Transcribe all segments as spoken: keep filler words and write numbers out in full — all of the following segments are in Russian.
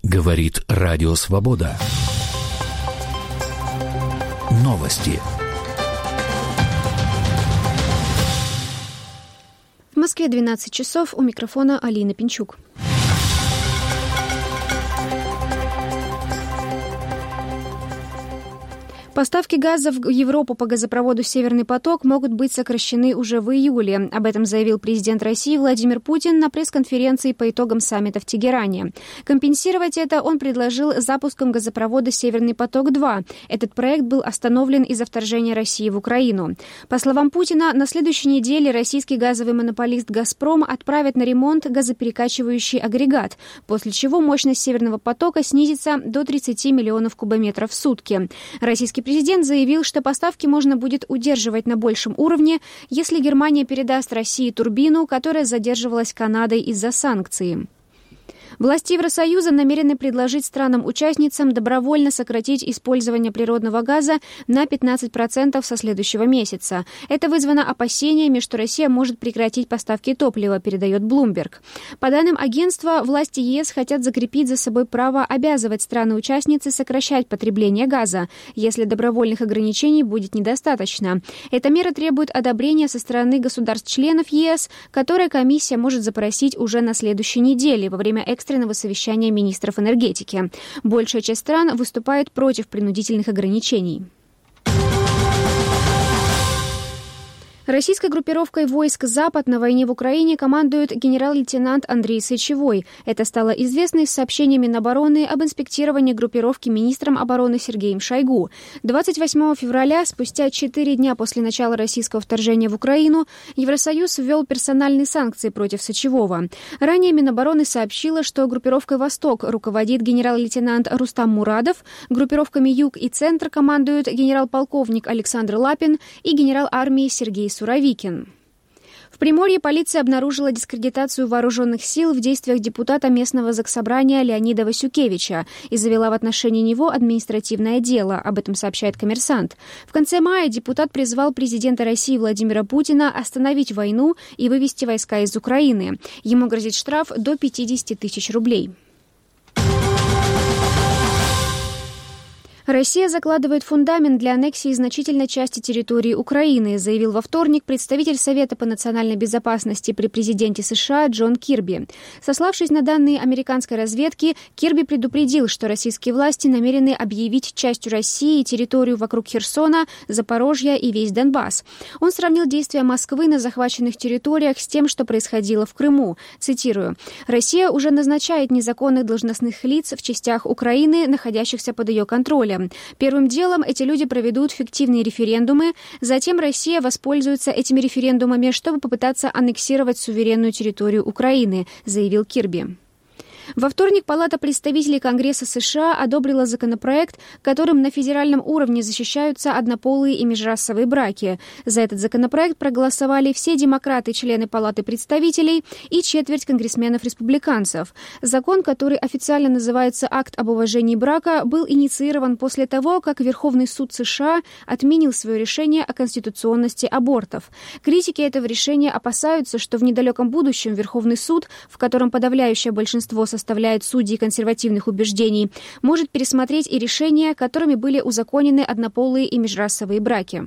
Говорит Радио Свобода. Новости. В Москве двенадцать часов, у микрофона Алина Пинчук. Поставки газа в Европу по газопроводу «Северный поток» могут быть сокращены уже в июле. Об этом заявил президент России Владимир Путин на пресс-конференции по итогам саммита в Тегеране. Компенсировать это он предложил запуском газопровода «Северный поток-два». Этот проект был остановлен из-за вторжения России в Украину. По словам Путина, на следующей неделе российский газовый монополист «Газпром» отправит на ремонт газоперекачивающий агрегат, после чего мощность «Северного потока» снизится до тридцати миллионов кубометров в сутки. Российский Президент заявил, что поставки можно будет удерживать на большем уровне, если Германия передаст России турбину, которая задерживалась Канадой из-за санкций. Власти Евросоюза намерены предложить странам-участницам добровольно сократить использование природного газа на пятнадцать процентов со следующего месяца. Это вызвано опасениями, что Россия может прекратить поставки топлива, передает Bloomberg. По данным агентства, власти ЕС хотят закрепить за собой право обязывать страны-участницы сокращать потребление газа, если добровольных ограничений будет недостаточно. Эта мера требует одобрения со стороны государств-членов ЕС, которое комиссия может запросить уже на следующей неделе во время экстренного совещания министров энергетики. Большая часть стран выступает против принудительных ограничений. Российской группировкой войск «Запад» на войне в Украине командует генерал-лейтенант Андрей Сычевой. Это стало известно из сообщения Минобороны об инспектировании группировки министром обороны Сергеем Шойгу. двадцать восьмого февраля, спустя четыре дня после начала российского вторжения в Украину, Евросоюз ввел персональные санкции против Сычевого. Ранее Минобороны сообщила, что группировкой «Восток» руководит генерал-лейтенант Рустам Мурадов, группировками «Юг» и «Центр» командуют генерал-полковник Александр Лапин и генерал армии Сергей Суровикин. В Приморье полиция обнаружила дискредитацию вооруженных сил в действиях депутата местного заксобрания Леонида Васюкевича и завела в отношении него административное дело. Об этом сообщает «Коммерсант». В конце мая депутат призвал президента России Владимира Путина остановить войну и вывести войска из Украины. Ему грозит штраф до пятидесяти тысяч рублей. Россия закладывает фундамент для аннексии значительной части территории Украины, заявил во вторник представитель Совета по национальной безопасности при президенте США Джон Кирби. Сославшись на данные американской разведки, Кирби предупредил, что российские власти намерены объявить частью России территорию вокруг Херсона, Запорожья и весь Донбасс. Он сравнил действия Москвы на захваченных территориях с тем, что происходило в Крыму. Цитирую: «Россия уже назначает незаконных должностных лиц в частях Украины, находящихся под ее контролем. Первым делом эти люди проведут фиктивные референдумы, затем Россия воспользуется этими референдумами, чтобы попытаться аннексировать суверенную территорию Украины», заявил Кирби. Во вторник Палата представителей Конгресса США одобрила законопроект, которым на федеральном уровне защищаются однополые и межрасовые браки. За этот законопроект проголосовали все демократы, члены Палаты представителей, и четверть конгрессменов-республиканцев. Закон, который официально называется «Акт об уважении брака», был инициирован после того, как Верховный суд США отменил свое решение о конституционности абортов. Критики этого решения опасаются, что в недалеком будущем Верховный суд, в котором подавляющее большинство составляет составляет судьи консервативных убеждений, может пересмотреть и решения, которыми были узаконены однополые и межрасовые браки.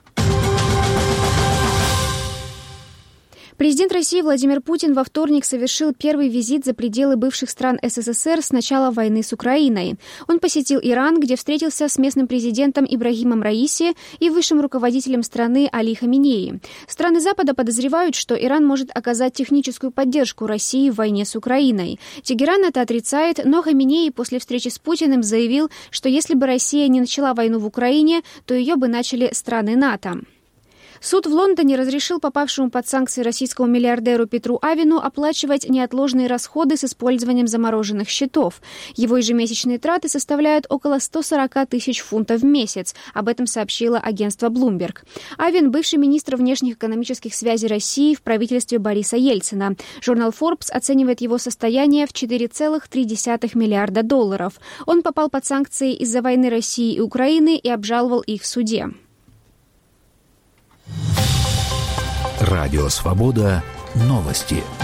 Президент России Владимир Путин во вторник совершил первый визит за пределы бывших стран СССР с начала войны с Украиной. Он посетил Иран, где встретился с местным президентом Ибрагимом Раиси и высшим руководителем страны Али Хаминеи. Страны Запада подозревают, что Иран может оказать техническую поддержку России в войне с Украиной. Тегеран это отрицает, но Хаминеи после встречи с Путиным заявил, что если бы Россия не начала войну в Украине, то ее бы начали страны НАТО. Суд в Лондоне разрешил попавшему под санкции российскому миллиардеру Петру Авину оплачивать неотложные расходы с использованием замороженных счетов. Его ежемесячные траты составляют около ста сорока тысяч фунтов в месяц. Об этом сообщило агентство Bloomberg. Авин – бывший министр внешних экономических связей России в правительстве Бориса Ельцина. Журнал Forbes оценивает его состояние в четыре целых три десятых миллиарда долларов. Он попал под санкции из-за войны России и Украины и обжаловал их в суде. Радио «Свобода». Новости.